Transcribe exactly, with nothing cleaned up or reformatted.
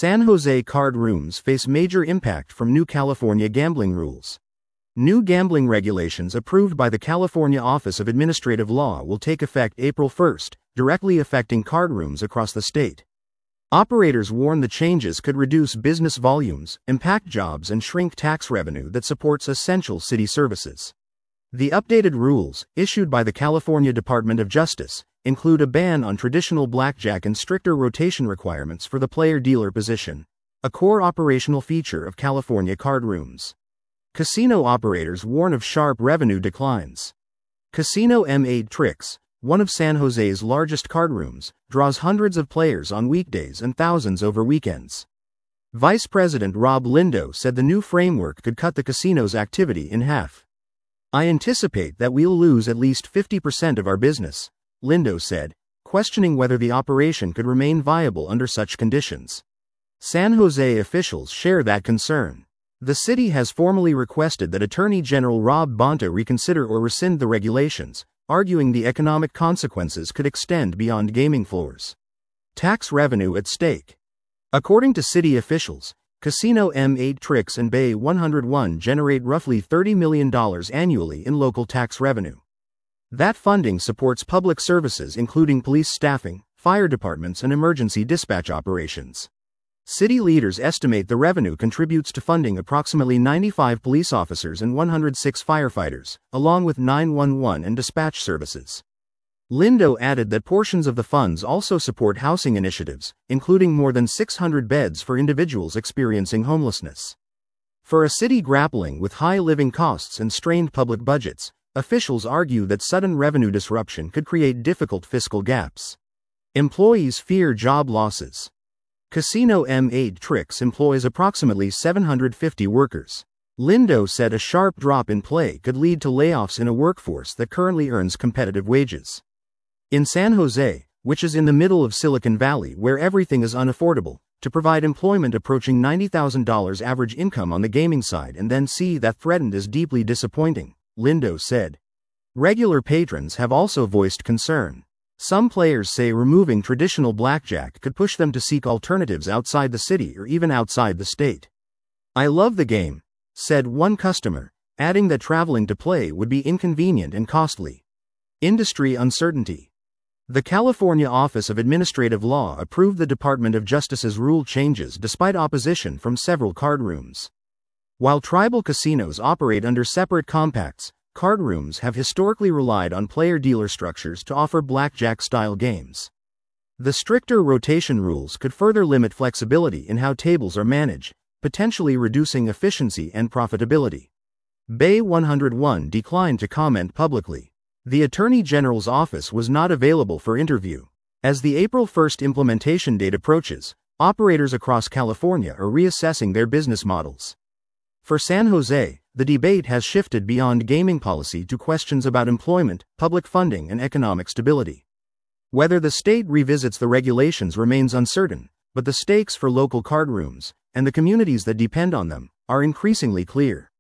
San Jose card rooms face major impact from new California gambling rules. New gambling regulations approved by the California Office of Administrative Law will take effect April first, directly affecting card rooms across the state. Operators warn the changes could reduce business volumes, impact jobs, and shrink tax revenue that supports essential city services. The updated rules, issued by the California Department of Justice, include a ban on traditional blackjack and stricter rotation requirements for the player-dealer position, a core operational feature of California card rooms. Casino operators warn of sharp revenue declines. Casino M eight Tricks, one of San Jose's largest card rooms, draws hundreds of players on weekdays and thousands over weekends. Vice President Rob Lindo said the new framework could cut the casino's activity in half. "I anticipate that we'll lose at least fifty percent of our business," Lindo said, questioning whether the operation could remain viable under such conditions. San Jose officials share that concern. The city has formally requested that Attorney General Rob Bonta reconsider or rescind the regulations, arguing the economic consequences could extend beyond gaming floors. Tax revenue at stake. According to city officials, Casino M eight Tricks and Bay one oh one generate roughly thirty million dollars annually in local tax revenue. That funding supports public services including police staffing, fire departments, and emergency dispatch operations. City leaders estimate the revenue contributes to funding approximately ninety-five police officers and one hundred six firefighters, along with nine one one and dispatch services. Lindo added that portions of the funds also support housing initiatives, including more than six hundred beds for individuals experiencing homelessness. For a city grappling with high living costs and strained public budgets, officials argue that sudden revenue disruption could create difficult fiscal gaps. Employees fear job losses. Casino M eight Tricks employs approximately seven hundred fifty workers. Lindo said a sharp drop in play could lead to layoffs in a workforce that currently earns competitive wages. In San Jose, which is in the middle of Silicon Valley where everything is unaffordable, to provide employment approaching ninety thousand dollars average income on the gaming side and then see that threatened is deeply disappointing, Lindo said. Regular patrons have also voiced concern. Some players say removing traditional blackjack could push them to seek alternatives outside the city or even outside the state. "I love the game," said one customer, adding that traveling to play would be inconvenient and costly. Industry uncertainty. The California Office of Administrative Law approved the Department of Justice's rule changes despite opposition from several card rooms. While tribal casinos operate under separate compacts, card rooms have historically relied on player-dealer structures to offer blackjack-style games. The stricter rotation rules could further limit flexibility in how tables are managed, potentially reducing efficiency and profitability. Bay one oh one declined to comment publicly. The Attorney General's office was not available for interview. As the April first implementation date approaches, operators across California are reassessing their business models. For San Jose, the debate has shifted beyond gaming policy to questions about employment, public funding, and economic stability. Whether the state revisits the regulations remains uncertain, but the stakes for local card rooms, and the communities that depend on them, are increasingly clear.